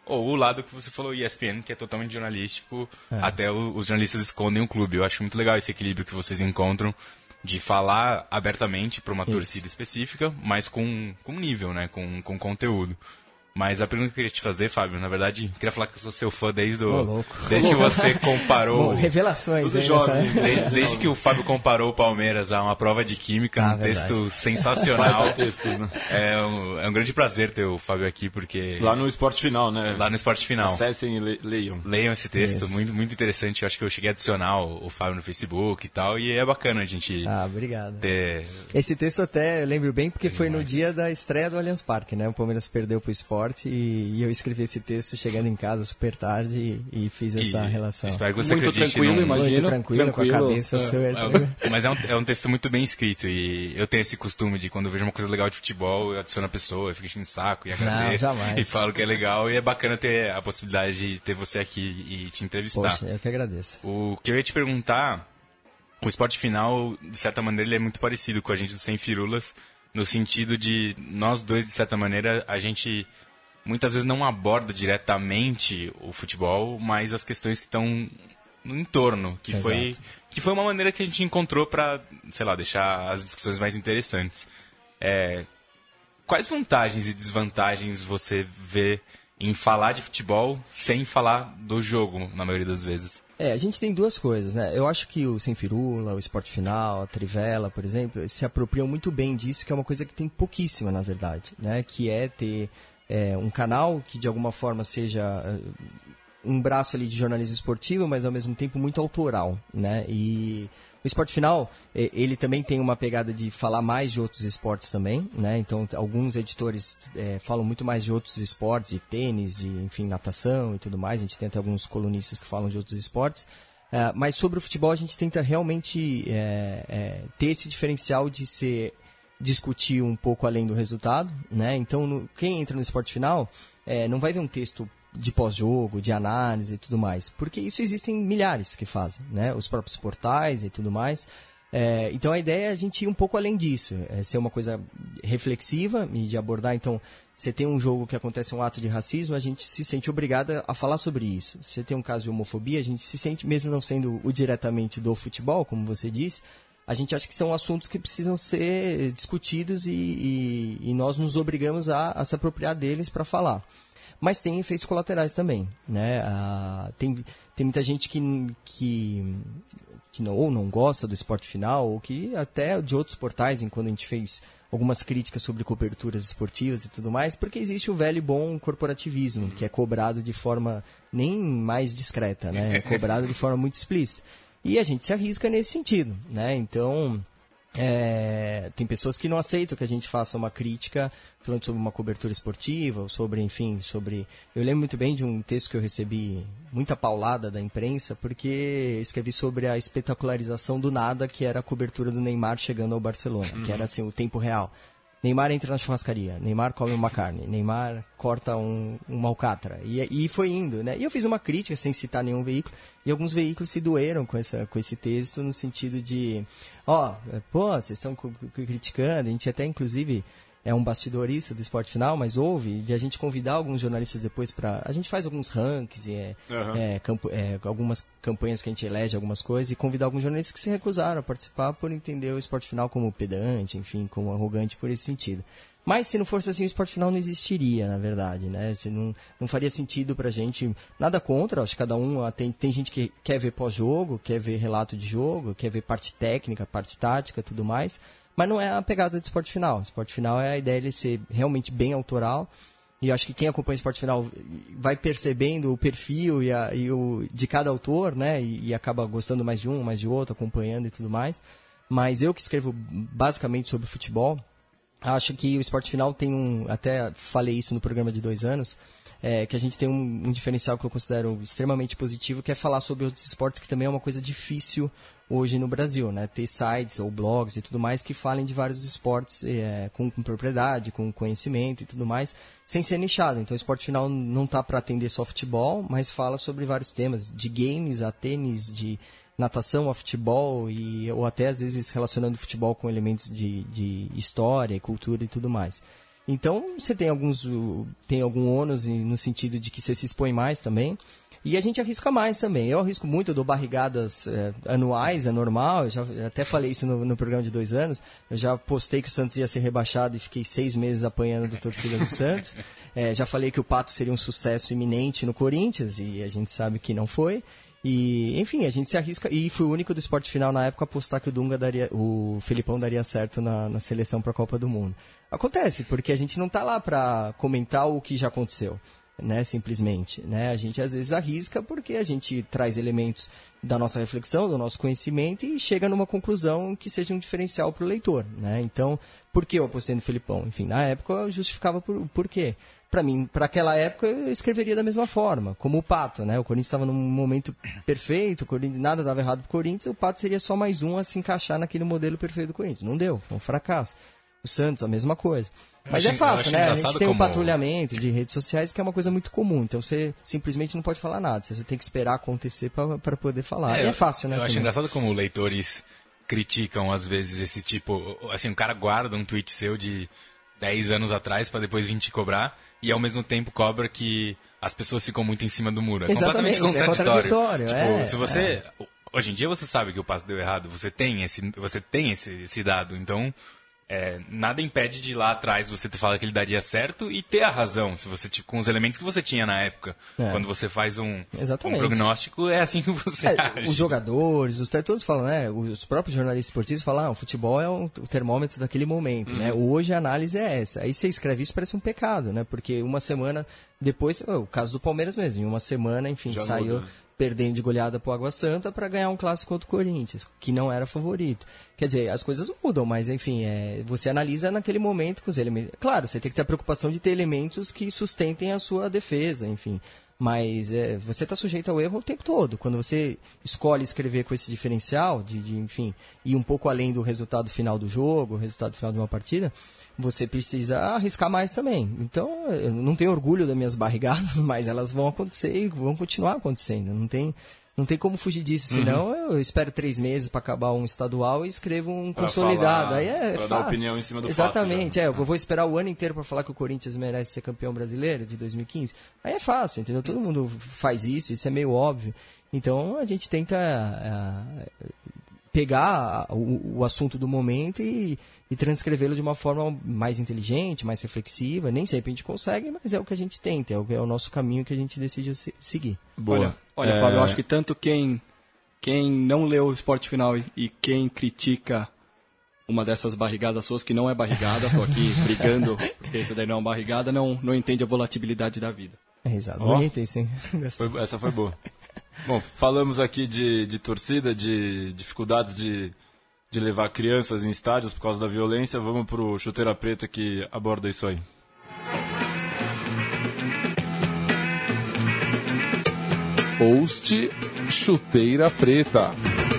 ou o lado que você falou, E S P N, que é totalmente jornalístico, é. até o, os jornalistas escondem o clube. Eu acho muito legal esse equilíbrio que vocês encontram de falar abertamente para uma Isso. torcida específica, mas com, com nível, né? Com, com conteúdo. Mas a pergunta que eu queria te fazer, Fábio, na verdade, queria falar que eu sou seu fã desde, do, oh, desde que você comparou... Bom, revelações, hein, jovem, desde, desde que o Fábio comparou o Palmeiras a uma prova de química, ah, um verdade. texto sensacional. textos, né? é, um, é um grande prazer ter o Fábio aqui, porque... Lá no Esporte Final, né? Lá no Esporte Final. Acessem e le leiam. Leiam esse texto, muito, muito interessante. Eu acho que eu cheguei a adicionar o, o Fábio no Facebook e tal, e é bacana a gente ah, obrigado. ter... Esse texto até eu lembro bem, porque é foi no dia da estreia do Allianz Parque, né? O Palmeiras perdeu pro Sport e, e eu escrevi esse texto chegando em casa super tarde e, e fiz essa e relação. Espero que você muito acredite tranquilo, num... imagino. Muito tranquilo, tranquilo, com a cabeça é, super... É, mas é um, é um texto muito bem escrito e eu tenho esse costume de quando eu vejo uma coisa legal de futebol, eu adiciono a pessoa, eu fico enchendo o saco e agradeço. Não, e falo que é legal e é bacana ter a possibilidade de ter você aqui e te entrevistar. Poxa, eu que agradeço. O que eu ia te perguntar, o Esporte Final, de certa maneira, ele é muito parecido com a gente do Sem Firulas, no sentido de nós dois, de certa maneira, a gente muitas vezes não aborda diretamente o futebol, mas as questões que estão no entorno, que foi, que foi uma maneira que a gente encontrou para, sei lá, deixar as discussões mais interessantes. É, quais vantagens e desvantagens você vê em falar de futebol sem falar do jogo, na maioria das vezes? É, a gente tem duas coisas, né? Eu acho que o Sem Firula, o Esporte Final, a Trivela, por exemplo, se apropriam muito bem disso, que é uma coisa que tem pouquíssima, na verdade, né? Que é ter é, um canal que, de alguma forma, seja uh, um braço ali de jornalismo esportivo, mas, ao mesmo tempo, muito autoral, né? E o Esporte Final, ele também tem uma pegada de falar mais de outros esportes também, né? Então, alguns editores é, falam muito mais de outros esportes, de tênis, de, enfim, natação e tudo mais. A gente tem até alguns colunistas que falam de outros esportes. É, mas sobre o futebol, a gente tenta realmente é, é, ter esse diferencial de ser, discutir um pouco além do resultado, né? Então, no, quem entra no Esporte Final é, não vai ver um texto de pós-jogo, de análise e tudo mais, porque isso existem milhares que fazem, né? Os próprios portais e tudo mais. É, então a ideia é a gente ir um pouco além disso, é ser uma coisa reflexiva e de abordar, então, se tem um jogo que acontece um ato de racismo, a gente se sente obrigada a falar sobre isso. Se tem um caso de homofobia, a gente se sente, mesmo não sendo o diretamente do futebol, como você disse, a gente acha que são assuntos que precisam ser discutidos e, e, e nós nos obrigamos a, a se apropriar deles para falar. Mas tem efeitos colaterais também, né? Ah, tem, tem muita gente que, que, que não, ou não gosta do Esporte Final, ou que até de outros portais, enquanto a gente fez algumas críticas sobre coberturas esportivas e tudo mais, porque existe o velho e bom corporativismo, que é cobrado de forma nem mais discreta, né? É cobrado de forma muito explícita. E a gente se arrisca nesse sentido, né? Então... É, tem pessoas que não aceitam que a gente faça uma crítica falando sobre uma cobertura esportiva, ou sobre, enfim, sobre... Eu lembro muito bem de um texto que eu recebi muita paulada da imprensa, porque escrevi sobre a espetacularização do nada, que era a cobertura do Neymar chegando ao Barcelona, uhum. que era assim, o tempo real. Neymar entra na churrascaria, Neymar come uma carne, Neymar corta um, uma alcatra, e, e foi indo, né? E eu fiz uma crítica sem citar nenhum veículo, e alguns veículos se doeram com, essa, com esse texto, no sentido de, ó, oh, pô, vocês estão criticando, a gente até, inclusive, é um bastidor isso do Esporte Final, mas houve de a gente convidar alguns jornalistas depois para... A gente faz alguns rankings, é, uhum. é, campo, é, algumas campanhas que a gente elege, algumas coisas, e convidar alguns jornalistas que se recusaram a participar por entender o Esporte Final como pedante, enfim, como arrogante por esse sentido. Mas se não fosse assim, o Esporte Final não existiria, na verdade, né? Não, não faria sentido pra gente, nada contra, acho que cada um, tem, tem gente que quer ver pós-jogo, quer ver relato de jogo, quer ver parte técnica, parte tática, tudo mais, mas não é a pegada do Esporte Final. O Esporte Final é a ideia de ser realmente bem autoral, e eu acho que quem acompanha o Esporte Final vai percebendo o perfil e, a, e o, de cada autor, né? E, e acaba gostando mais de um, mais de outro, acompanhando e tudo mais. Mas eu que escrevo basicamente sobre futebol, acho que o Esporte Final tem um... Até falei isso no programa de dois anos, é, que a gente tem um, um diferencial que eu considero extremamente positivo, que é falar sobre outros esportes, que também é uma coisa difícil hoje no Brasil, né? Ter sites ou blogs e tudo mais que falem de vários esportes é, com, com propriedade, com conhecimento e tudo mais, sem ser nichado. Então o Esporte Final não está para atender só futebol, mas fala sobre vários temas, de games a tênis, de natação a futebol, e, ou até às vezes relacionando futebol com elementos de, de história, cultura e tudo mais. Então, você tem alguns tem algum ônus no sentido de que você se expõe mais também. E a gente arrisca mais também. Eu arrisco muito, eu dou barrigadas é, anuais, é normal. Eu já eu até falei isso no, no programa de dois anos. Eu já postei que o Santos ia ser rebaixado e fiquei seis meses apanhando do torcida do Santos. É, já falei que o Pato seria um sucesso iminente no Corinthians e a gente sabe que não foi. E, enfim, a gente se arrisca. E fui o único do Esporte Final na época a apostar que o Dunga daria, o Felipão daria certo na, na seleção para a Copa do Mundo. Acontece, porque a gente não está lá para comentar o que já aconteceu. Né, simplesmente, né? A gente às vezes arrisca porque a gente traz elementos da nossa reflexão, do nosso conhecimento e chega numa conclusão que seja um diferencial para o leitor, né? Então, por que eu apostei no Felipão? Enfim, na época eu justificava por, por quê. Para mim, para aquela época eu escreveria da mesma forma, como o Pato, né? O Corinthians estava num momento perfeito, o Corinthians, nada dava errado pro Corinthians, o Pato seria só mais um a se encaixar naquele modelo perfeito do Corinthians. Não deu, foi um fracasso. O Santos, a mesma coisa. Mas acho, é fácil, né? A gente tem como... o patrulhamento de redes sociais, que é uma coisa muito comum. Então você simplesmente não pode falar nada. Você tem que esperar acontecer para poder falar. É, e é fácil, né? Eu acho também. engraçado como leitores criticam, às vezes, esse tipo... Assim, o cara guarda um tweet seu de dez anos atrás para depois vir te cobrar e, ao mesmo tempo, cobra que as pessoas ficam muito em cima do muro. É Exatamente, completamente contraditório. É contraditório. Tipo, é, se você... É. Hoje em dia você sabe que o passo deu errado. Você tem esse, você tem esse, esse dado. Então... É, nada impede de lá atrás você ter falado que ele daria certo e ter a razão, se você com os elementos que você tinha na época. É. Quando você faz um, um prognóstico, é assim que você é, age. Os jogadores, os todos falam, né? Os próprios jornalistas esportivos falam, ah, o futebol é um, o termômetro daquele momento, uhum. né? Hoje a análise é essa. Aí você escreve isso, parece um pecado, né? Porque uma semana depois, oh, o caso do Palmeiras mesmo, em uma semana, enfim, Já saiu... Muda, né? Perdendo de goleada pro Água Santa para ganhar um clássico contra o Corinthians, que não era favorito. Quer dizer, as coisas mudam, mas enfim, é, você analisa naquele momento com os elementos. Claro, você tem que ter a preocupação de ter elementos que sustentem a sua defesa, enfim. Mas é, você está sujeito ao erro o tempo todo. Quando você escolhe escrever com esse diferencial, de, de enfim, ir um pouco além do resultado final do jogo, o resultado final de uma partida, você precisa arriscar mais também. Então, eu não tenho orgulho das minhas barrigadas, mas elas vão acontecer e vão continuar acontecendo. Não tem, não tem como fugir disso. Senão, uhum. eu espero três meses para acabar um estadual e escrevo um pra consolidado. Falar, Aí é pra dar opinião em cima do Exatamente. fato. É, eu vou esperar o ano inteiro para falar que o Corinthians merece ser campeão brasileiro de dois mil e quinze. Aí é fácil, entendeu? Todo mundo faz isso, isso é meio óbvio. Então, a gente tenta uh, pegar o, o assunto do momento e... e transcrevê-lo de uma forma mais inteligente, mais reflexiva. Nem sempre a gente consegue, mas é o que a gente tenta, é o, é o nosso caminho que a gente decide seguir. Boa. Olha, olha é... Fábio, eu acho que tanto quem, quem não leu o Esporte Final e, e quem critica uma dessas barrigadas suas, que não é barrigada, tô aqui brigando, porque isso daí não é uma barrigada, não, não entende a volatilidade da vida. É, exato. Oh. Bonito isso, hein? Foi, essa foi boa. Bom, falamos aqui de, de torcida, de dificuldades de... de levar crianças em estádios por causa da violência. Vamos pro Chuteira Preta que aborda isso aí. Post Chuteira Preta.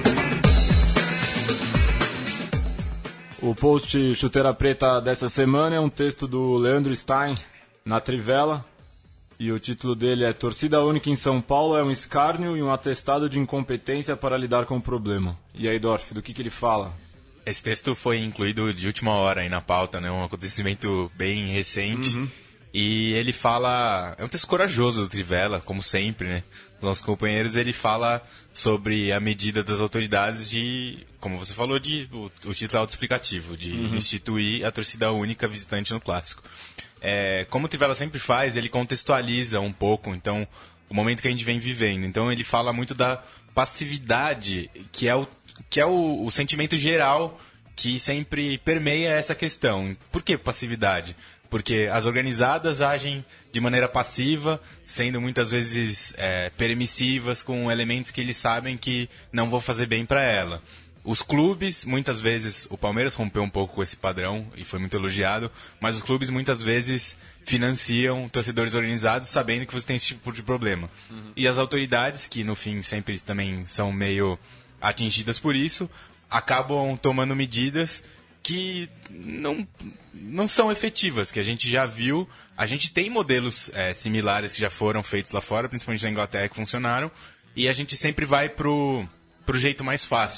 O post Chuteira Preta dessa semana é um texto do Leandro Stein na Trivela. E o título dele é Torcida única em São Paulo é um escárnio e um atestado de incompetência para lidar com o problema. E aí, Dorf, do que, que ele fala? Esse texto foi incluído de última hora aí na pauta, né? Um acontecimento bem recente. Uhum. E ele fala... É um texto corajoso do Trivela, como sempre, né? Os nossos companheiros, ele fala sobre a medida das autoridades de... Como você falou, de, o, o título autoexplicativo, de uhum. instituir a torcida única visitante no Clássico. É, como o Trivela sempre faz, ele contextualiza um pouco, então, o momento que a gente vem vivendo. Então, ele fala muito da passividade, que é o, que é o, o sentimento geral que sempre permeia essa questão. Por que passividade? Porque as organizadas agem de maneira passiva, sendo muitas vezes é, permissivas com elementos que eles sabem que não vão fazer bem para ela. Os clubes, muitas vezes, o Palmeiras rompeu um pouco com esse padrão e foi muito elogiado, mas os clubes muitas vezes financiam torcedores organizados sabendo que você tem esse tipo de problema. Uhum. E as autoridades, que no fim sempre também são meio atingidas por isso, acabam tomando medidas que não, não são efetivas, que a gente já viu. A gente tem modelos é, similares que já foram feitos lá fora, principalmente na Inglaterra, que funcionaram, e a gente sempre vai pro, pro jeito mais fácil.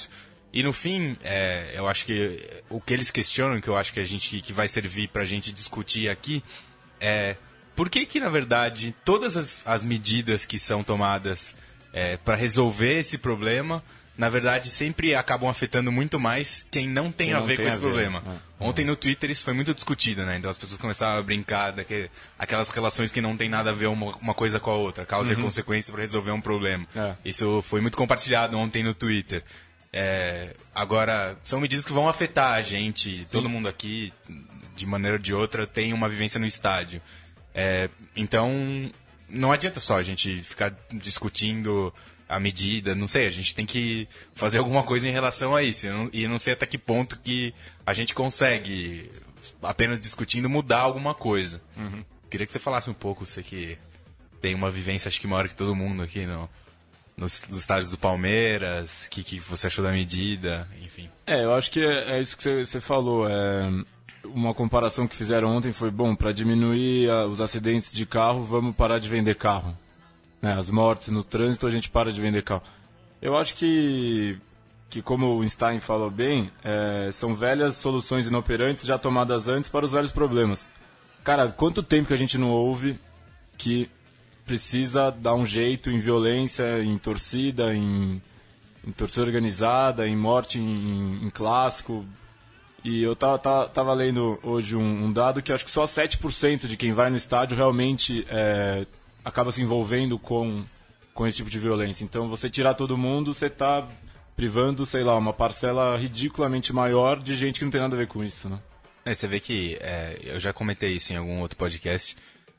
E no fim, é, eu acho que o que eles questionam, que eu acho que a gente que vai servir para a gente discutir aqui, é por que que, na verdade, todas as, as medidas que são tomadas é, para resolver esse problema, na verdade, sempre acabam afetando muito mais quem não tem quem a não ver tem com esse ver. problema. É. Ontem no Twitter isso foi muito discutido, né? Então as pessoas começaram a brincar daquele, aquelas relações que não tem nada a ver uma, uma coisa com a outra, causa uhum. e consequência para resolver um problema. É. Isso foi muito compartilhado ontem no Twitter. É, agora, são medidas que vão afetar a gente, Sim. todo mundo aqui, de maneira ou de outra, tem uma vivência no estádio. É, então, não adianta só a gente ficar discutindo a medida, não sei, a gente tem que fazer alguma coisa em relação a isso. E eu não, e eu não sei até que ponto que a gente consegue, apenas discutindo, mudar alguma coisa. Uhum. Queria que você falasse um pouco, você que tem uma vivência, acho que maior que todo mundo aqui no... Nos, nos estádios do Palmeiras, o que, que você achou da medida, enfim. É, eu acho que é, é isso que você, você falou. É, uma comparação que fizeram ontem foi, bom, para diminuir a, os acidentes de carro, vamos parar de vender carro. Né, as mortes no trânsito, a gente para de vender carro. Eu acho que, que como o Einstein falou bem, é, são velhas soluções inoperantes já tomadas antes para os velhos problemas. Cara, quanto tempo que a gente não ouve que precisa dar um jeito em violência, em torcida, em, em torcida organizada, em morte em, em clássico. E eu tava, tava, tava lendo hoje um, um dado que acho que só sete por cento de quem vai no estádio realmente é, acaba se envolvendo com, com esse tipo de violência. Então, você tirar todo mundo, você está privando, sei lá, uma parcela ridiculamente maior de gente que não tem nada a ver com isso, né? É, você vê que, é, eu já comentei isso em algum outro podcast,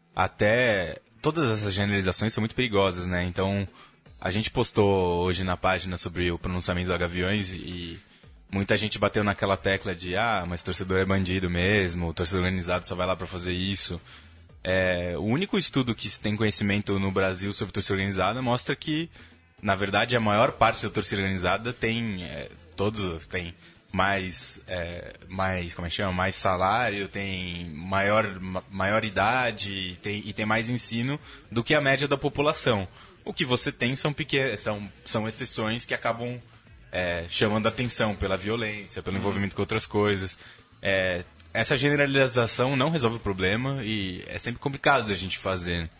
até... Todas essas generalizações são muito perigosas, né? Então, a gente postou hoje na página sobre o pronunciamento da Gaviões e muita gente bateu naquela tecla de ah, mas torcedor é bandido mesmo, o torcedor organizado só vai lá para fazer isso. É, o único estudo que se tem conhecimento no Brasil sobre torcida organizada mostra que, na verdade, a maior parte da torcida organizada tem, é, todos tem mais, é, mais, como é que chama? Mais salário, tem maior, maior idade tem, e tem mais ensino do que a média da população. O que você tem são, pequenas, são, são exceções que acabam é, chamando a atenção pela violência, pelo envolvimento com outras coisas. É, essa generalização não resolve o problema e é sempre complicado da gente fazer.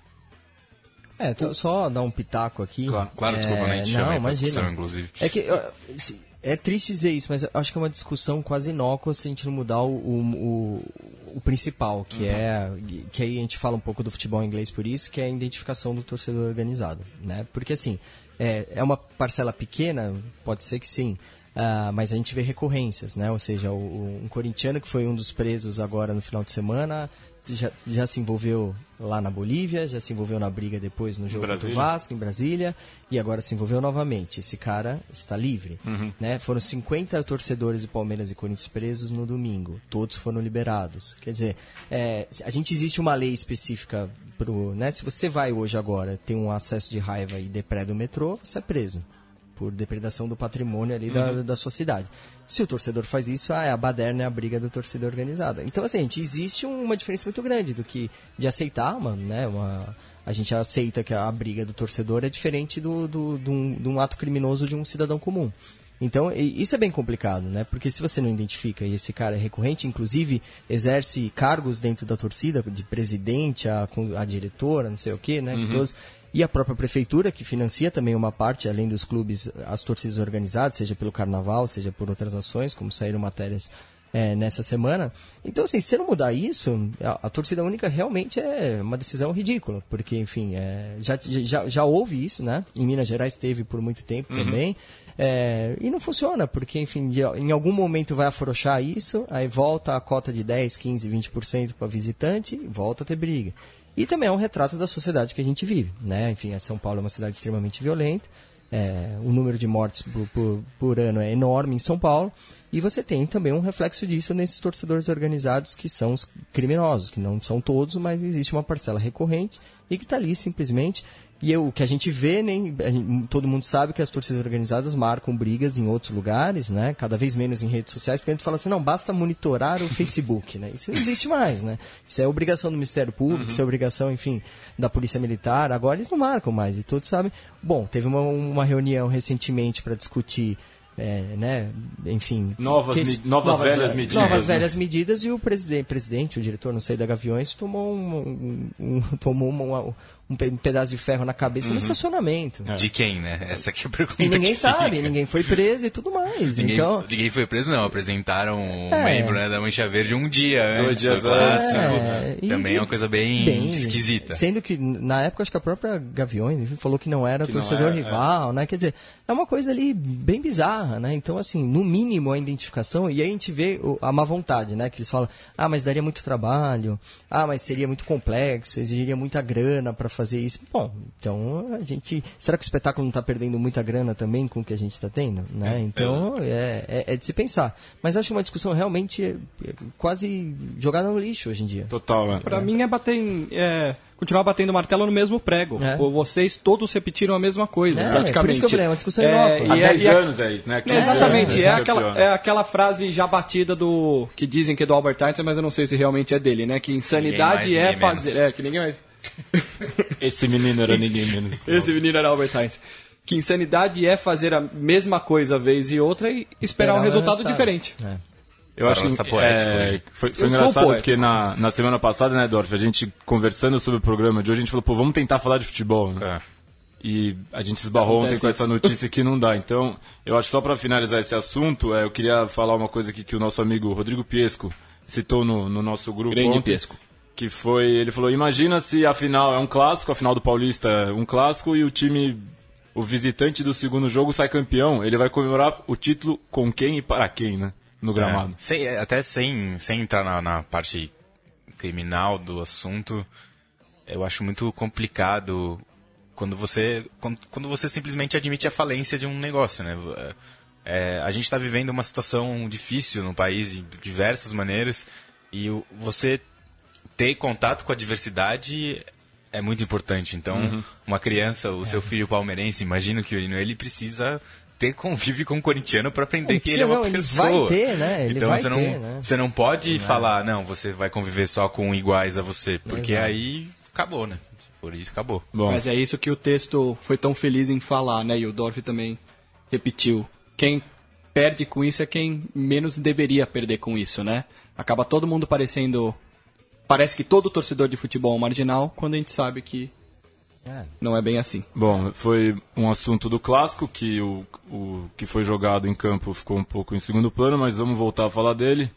É, então, só dar um pitaco aqui. Claro, claro é, desculpa, né? A gente não, chama imagina. discussão, inclusive. É que... É triste dizer isso, mas eu acho que é uma discussão quase inócua se a gente não mudar o, o, o principal, que uhum. é... Que aí a gente fala um pouco do futebol inglês por isso, que é a identificação do torcedor organizado, né? Porque, assim, é, é uma parcela pequena, pode ser que sim, uh, mas a gente vê recorrências, né? Ou seja, o, um corintiano que foi um dos presos agora no final de semana... Já, já se envolveu lá na Bolívia, já se envolveu na briga depois no jogo do Vasco, em Brasília, e agora se envolveu novamente. Esse cara está livre. Uhum. Né? Foram cinquenta torcedores de Palmeiras e Corinthians presos no domingo. Todos foram liberados. Quer dizer, é, a gente existe uma lei específica pro, né? Se você vai hoje agora, tem um acesso de raiva e depreda o metrô, você é preso por depredação do patrimônio ali uhum. da, da sua cidade. Se o torcedor faz isso, ah, é a baderna, é a briga do torcedor organizado. Então, assim, a gente, existe uma diferença muito grande do que de aceitar, uma, né, uma, a gente aceita que a briga do torcedor é diferente do, do, do um, de um ato criminoso de um cidadão comum. Então, isso é bem complicado, né? Porque se você não identifica e esse cara é recorrente, inclusive exerce cargos dentro da torcida, de presidente, a, a diretora, não sei o quê, né? Uhum. Todos, e a própria prefeitura, que financia também uma parte, além dos clubes, as torcidas organizadas, seja pelo carnaval, seja por outras ações, como saíram matérias é, nessa semana. Então, assim, se não mudar isso, a, a torcida única realmente é uma decisão ridícula, porque, enfim, é, já, já, já houve isso, né? Em Minas Gerais teve por muito tempo uhum. também. É, e não funciona, porque, enfim, de, em algum momento vai afrouxar isso, aí volta a cota de dez, quinze, vinte por cento para visitante e volta a ter briga. E também é um retrato da sociedade que a gente vive, né? Enfim, São Paulo é uma cidade extremamente violenta, é, o número de mortes por, por, por ano é enorme em São Paulo, e você tem também um reflexo disso nesses torcedores organizados que são os criminosos, que não são todos, mas existe uma parcela recorrente e que está ali simplesmente... E o que a gente vê, nem, a gente, todo mundo sabe que as torcidas organizadas marcam brigas em outros lugares, né? Cada vez menos em redes sociais, porque antes fala assim, não, basta monitorar o Facebook, né? Isso não existe mais, né? Isso é obrigação do Ministério Público, uhum. isso é obrigação, enfim, da Polícia Militar. Agora eles não marcam mais, e todos sabem. Bom, teve uma, uma reunião recentemente para discutir é, né, enfim... Novas, que, mi, novas, novas velhas medidas. Novas né? velhas medidas e o presidente, presidente, o diretor, não sei, da Gaviões, tomou um, um, um, tomou uma, um, um pedaço de ferro na cabeça uhum. no estacionamento. É. De quem, né? Essa aqui é a pergunta. E ninguém sabe, fica. ninguém foi preso e tudo mais. Ninguém, então... ninguém foi preso, não. Apresentaram um é. membro né, da Mancha Verde um dia antes. Dois dias antes. É, Também e, é uma coisa bem, bem esquisita. Sendo que, na época, acho que a própria Gaviões falou que não era que torcedor não é, rival, é. né? Quer dizer, é uma coisa ali bem bizarra, né? Então, assim, no mínimo a identificação, e aí a gente vê a má vontade, né? Que eles falam, ah, mas daria muito trabalho, ah, mas seria muito complexo, exigiria muita grana para fazer isso. Bom, então a gente... Será que o espetáculo não está perdendo muita grana também com o que a gente está tendo? Né? É, então, é, é, é de se pensar. Mas acho uma discussão realmente quase jogada no lixo hoje em dia. Total, né? Para é. mim é bater em... É... continuar batendo o martelo no mesmo prego. É. Vocês todos repetiram a mesma coisa, é, praticamente. Por isso que eu falei, é uma discussão é, inócua. Há dez é, anos é isso, né? É, exatamente, anos, é, aquela, é aquela frase já batida do... que dizem que é do Albert Einstein, mas eu não sei se realmente é dele, né? Que insanidade mais, é fazer... Menos. É, que ninguém mais... Esse menino era ninguém menos. Esse menino era Albert Einstein. Que insanidade é fazer a mesma coisa vez e outra e esperar, esperar um resultado, resultado. diferente. É. Eu acho que tá é, foi, foi engraçado porque na, na semana passada, né, Dorf, a gente conversando sobre o programa de hoje, a gente falou, pô, vamos tentar falar de futebol, né? É. E a gente esbarrou ontem com essa notícia que não dá. Então, eu acho que só para finalizar esse assunto, é, eu queria falar uma coisa aqui que o nosso amigo Rodrigo Piesco citou no, no nosso grupo Grande ontem. Piesco. Que foi, ele falou, imagina se a final é um clássico, a final do Paulista é um clássico e o time, o visitante do segundo jogo sai campeão, ele vai comemorar o título com quem e para quem, né? No gramado. É, sem, até sem, sem entrar na, na parte criminal do assunto, eu acho muito complicado quando você, quando, quando você simplesmente admite a falência de um negócio, né? É, a gente está vivendo uma situação difícil no país de diversas maneiras e o, você ter contato com a diversidade é muito importante. Então, uhum. uma criança, o é. seu filho palmeirense, imagino que ele precisa ter convívio com o corintiano para aprender que ele é uma não, pessoa. Ele vai ter, né? Ele então vai você não, ter, né? Você não pode não. falar, não, você vai conviver só com iguais a você, porque Exato. aí acabou, né? Por isso acabou. Bom. Mas é isso que o texto foi tão feliz em falar, né? E o Dorf também repetiu. Quem perde com isso é quem menos deveria perder com isso, né? Acaba todo mundo parecendo... Parece que todo torcedor de futebol é um marginal, quando a gente sabe que é. não é bem assim. Bom, foi um assunto do clássico, que o, o que foi jogado em campo ficou um pouco em segundo plano, mas vamos voltar a falar dele.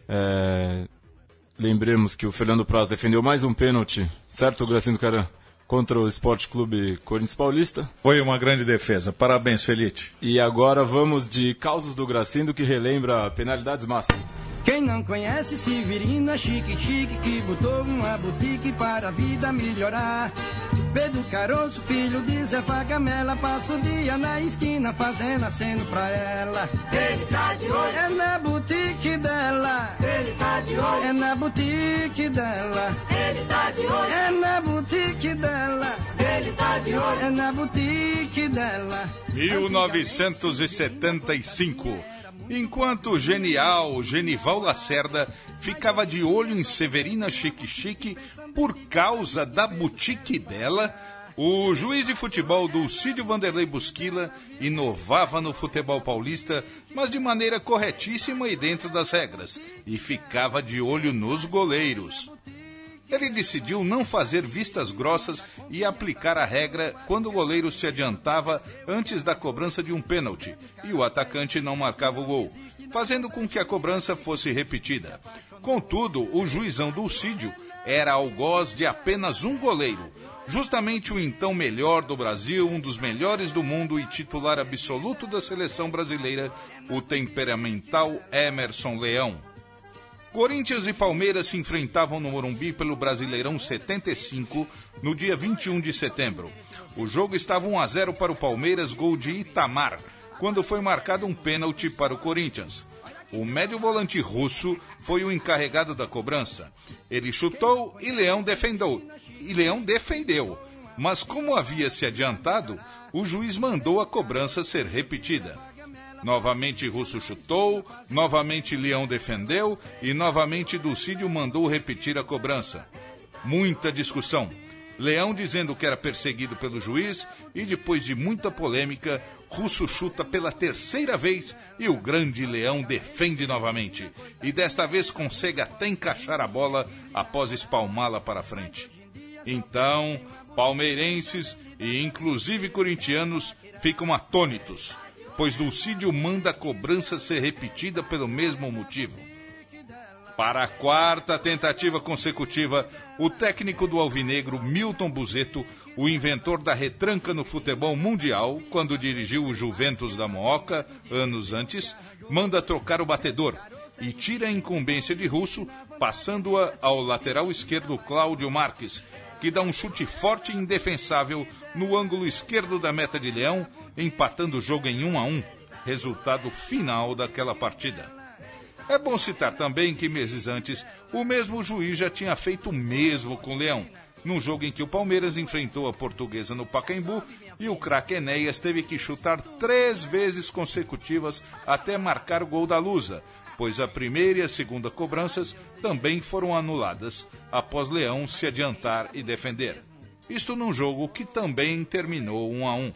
É... Lembremos que o Fernando Praz defendeu mais um pênalti, certo, Gracindo Caran? Contra o Esporte Clube Corinthians Paulista. Foi uma grande defesa. Parabéns, Felite. E agora vamos de causos do Gracindo, que relembra penalidades máximas. Quem não conhece Severina Chique Chique, que botou uma boutique para a vida melhorar. Pedro Caroço, filho de Zé Fagamela, passa o dia na esquina fazendo aceno pra ela. Ele tá de olho. É na boutique dela. Ele tá de olho. É na boutique dela. Ele tá de olho. É na boutique dela. Ele tá de olho. É na boutique dela. mil novecentos e setenta e cinco. Enquanto o genial Genival Lacerda ficava de olho em Severina Chique Chique por causa da boutique dela, o juiz de futebol Dulcídio Vanderlei Busquila inovava no futebol paulista, mas de maneira corretíssima e dentro das regras, e ficava de olho nos goleiros. Ele decidiu não fazer vistas grossas e aplicar a regra quando o goleiro se adiantava antes da cobrança de um pênalti e o atacante não marcava o gol, fazendo com que a cobrança fosse repetida. Contudo, o juizão Dulcídio era algoz de apenas um goleiro, justamente o então melhor do Brasil, um dos melhores do mundo e titular absoluto da seleção brasileira, o temperamental Emerson Leão. Corinthians e Palmeiras se enfrentavam no Morumbi pelo Brasileirão setenta e cinco, no dia vinte e um de setembro. O jogo estava um a zero para o Palmeiras, gol de Itamar, quando foi marcado um pênalti para o Corinthians. O médio-volante russo foi o encarregado da cobrança. Ele chutou e Leão defendeu. E Leão defendeu. Mas como havia se adiantado, o juiz mandou a cobrança ser repetida. Novamente Russo chutou, novamente Leão defendeu e novamente Dulcídio mandou repetir a cobrança. Muita discussão. Leão dizendo que era perseguido pelo juiz e depois de muita polêmica, Russo chuta pela terceira vez e o grande Leão defende novamente. E desta vez consegue até encaixar a bola após espalmá-la para frente. Então, palmeirenses e inclusive corintianos ficam atônitos, pois Dulcídio manda a cobrança ser repetida pelo mesmo motivo. Para a quarta tentativa consecutiva, o técnico do Alvinegro, Milton Buzetto, o inventor da retranca no futebol mundial, quando dirigiu o Juventus da Mooca, anos antes, manda trocar o batedor e tira a incumbência de Russo, passando-a ao lateral esquerdo Cláudio Marques, que dá um chute forte e indefensável no ângulo esquerdo da meta de Leão, empatando o jogo em um a um, resultado final daquela partida. É bom citar também que meses antes, o mesmo juiz já tinha feito o mesmo com o Leão, num jogo em que o Palmeiras enfrentou a Portuguesa no Pacaembu e o craque Enéas teve que chutar três vezes consecutivas até marcar o gol da Lusa, pois a primeira e a segunda cobranças também foram anuladas, após Leão se adiantar e defender. Isto num jogo que também terminou um a um.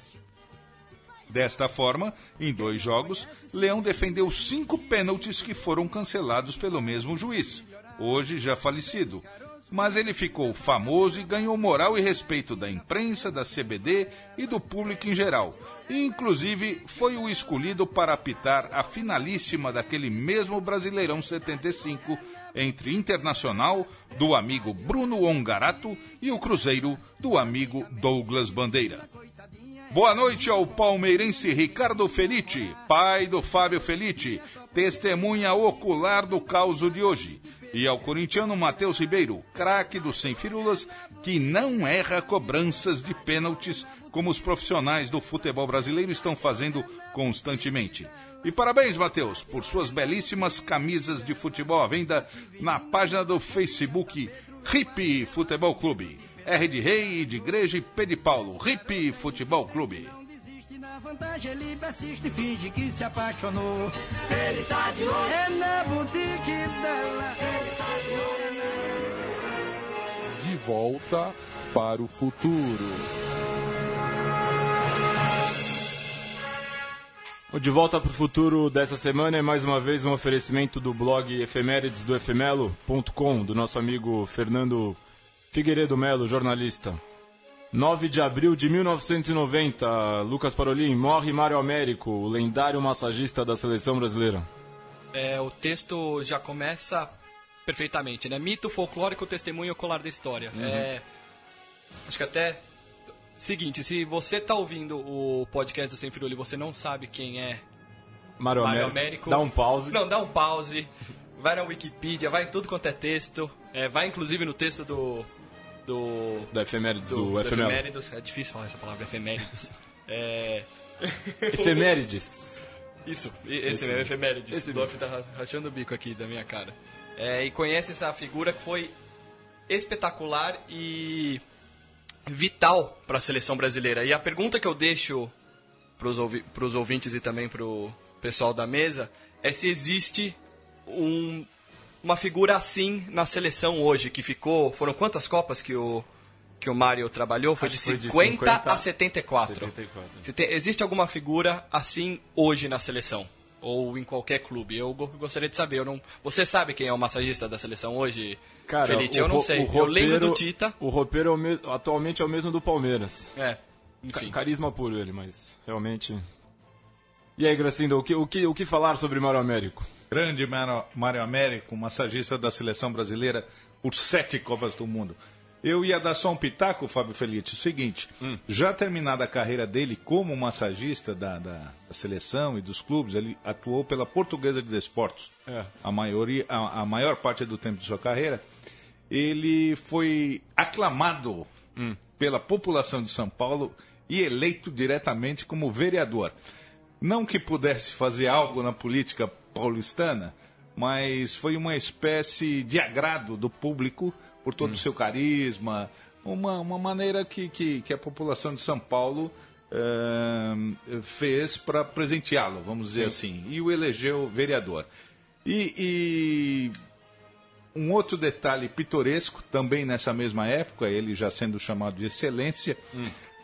Desta forma, em dois jogos, Leão defendeu cinco pênaltis que foram cancelados pelo mesmo juiz, hoje já falecido. Mas ele ficou famoso e ganhou moral e respeito da imprensa, da C B D e do público em geral. E, inclusive, foi o escolhido para apitar a finalíssima daquele mesmo Brasileirão setenta e cinco, entre Internacional, do amigo Bruno Ongarato, e o Cruzeiro, do amigo Douglas Bandeira. Boa noite ao palmeirense Ricardo Felitti, pai do Fábio Felitti, testemunha ocular do caos de hoje. E ao corintiano Matheus Ribeiro, craque do Sem Firulas, que não erra cobranças de pênaltis como os profissionais do futebol brasileiro estão fazendo constantemente. E parabéns, Matheus, por suas belíssimas camisas de futebol à venda na página do Facebook R I P Futebol Clube. R de Rei, de Igreja e P de Paulo. R I P Futebol Clube. Na vantagem ele persiste, finge que se apaixonou. Ele tá de olho. É na boutique dela. Ele tá de olho. De volta para o futuro. O De Volta para o Futuro dessa semana é mais uma vez um oferecimento do blog efemérides do efemelo ponto com, do nosso amigo Fernando Figueiredo Melo, jornalista. nove de abril de mil novecentos e noventa, Lucas Parolin, morre Mário Américo, o lendário massagista da seleção brasileira. É, o texto já começa perfeitamente, né? Mito folclórico, testemunho ocular da história. Uhum. É, acho que até... Seguinte, se você tá ouvindo o podcast do Sem Firula e você não sabe quem é Mário Mário Américo, Américo... dá um pause. Não, dá um pause. Vai na Wikipedia, vai em tudo quanto é texto. É, vai inclusive no texto do... do da efemérides do, do, do efemelo. efeméridos. É difícil falar essa palavra, efeméridos. é... Efemérides. Isso, esse, esse mesmo, efemérides. Esse o Dolph tá rachando o bico aqui da minha cara. É, e conhece essa figura que foi espetacular e vital para a seleção brasileira. E a pergunta que eu deixo para os ouvi- ouvintes e também para o pessoal da mesa é se existe um, uma figura assim na seleção hoje, que ficou... Foram quantas Copas que o, que o Mário trabalhou? Foi de, foi de cinquenta, cinquenta a setenta e quatro. setenta e quatro. Se tem, existe alguma figura assim hoje na seleção? Ou em qualquer clube? Eu go- gostaria de saber. Eu não... Você sabe quem é o massagista da seleção hoje, Cara, Felipe? o Eu não ro- sei. o Eu roteiro- lembro do Tita. O roupeiro é o me- atualmente é o mesmo do Palmeiras. É, Ca- enfim. carisma puro ele, mas realmente... E aí, Gracindo, o que, o que, o que falar sobre Mário Américo? Grande Mário, Mário Américo, massagista da seleção brasileira por sete Copas do Mundo. Eu ia dar só um pitaco, Fábio Felitti, o seguinte, hum. já terminada a carreira dele como massagista da, da, da seleção e dos clubes, ele atuou pela Portuguesa de Desportos, é. a, maioria, a, a maior parte do tempo de sua carreira. Ele foi aclamado hum. pela população de São Paulo e eleito diretamente como vereador. Não que pudesse fazer algo na política paulistana, mas foi uma espécie de agrado do público por todo hum. o seu carisma, uma, uma maneira que, que, que a população de São Paulo uh, fez para presenteá-lo, vamos dizer Sim. assim, e o elegeu vereador. E, e um outro detalhe pitoresco, também nessa mesma época, ele já sendo chamado de excelência, hum.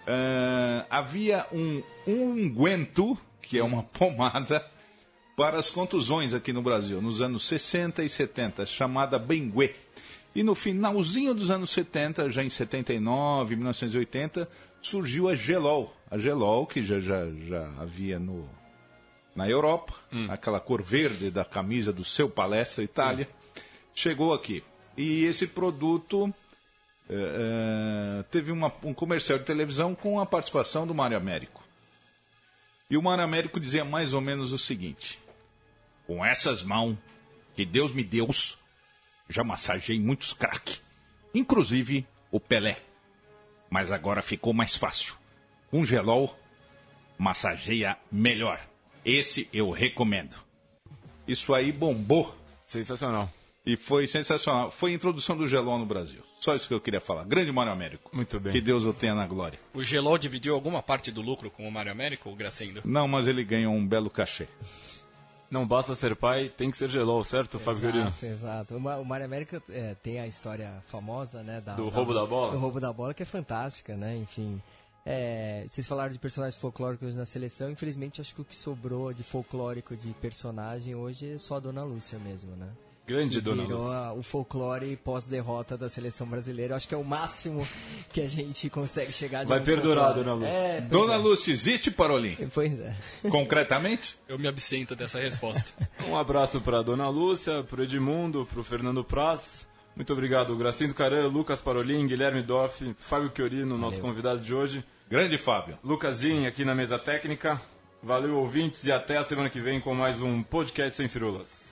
Uh, havia um unguento, que é uma pomada, para as contusões aqui no Brasil, nos anos sessenta e setenta, chamada Benguê. E no finalzinho dos anos setenta, já em setenta e nove, mil novecentos e oitenta, surgiu a Gelol. A Gelol, que já, já, já havia no, na Europa, hum. aquela cor verde da camisa do seu Palestra Itália, hum. chegou aqui. E esse produto uh, uh, teve uma, um comercial de televisão com a participação do Mário Américo. E o Mário Américo dizia mais ou menos o seguinte: com essas mãos que Deus me deu, já massageei muitos craques, inclusive o Pelé. Mas agora ficou mais fácil. Com Gelol, massageia melhor. Esse eu recomendo. Isso aí bombou. Sensacional. E foi sensacional. Foi a introdução do Gelol no Brasil. Só isso que eu queria falar. Grande Mário Américo. Muito bem. Que Deus o tenha na glória. O Gelol dividiu alguma parte do lucro com o Mário Américo, o Gracindo? Não, mas ele ganhou um belo cachê. Não basta ser pai, tem que ser Gelol, certo, Fábio Quirino? Exato, exato. O Mário América é, tem a história famosa, né? Da, do da, roubo da bola? Do roubo da bola, que é fantástica, né? Enfim, é, vocês falaram de personagens folclóricos na seleção. Infelizmente, acho que o que sobrou de folclórico de personagem hoje é só a Dona Lúcia mesmo, né? Grande que Dona virou Lúcia. A, o folclore pós-derrota da seleção brasileira. Eu acho que é o máximo que a gente consegue chegar de Vai um perdurar, folclore. Dona Lúcia. É, Dona é. Lúcia, existe, Parolim? Pois é. Concretamente? Eu me absento dessa resposta. Um abraço para Dona Lúcia, para o Edmundo, para o Fernando Praz. Muito obrigado, Gracindo Caran, Lucas Parolim, Guilherme Doff, Fábio Chiorino, nosso Valeu. convidado de hoje. Grande Fábio. Lucas Gin aqui na mesa técnica. Valeu, ouvintes, e até a semana que vem com mais um Podcast Sem Firulas.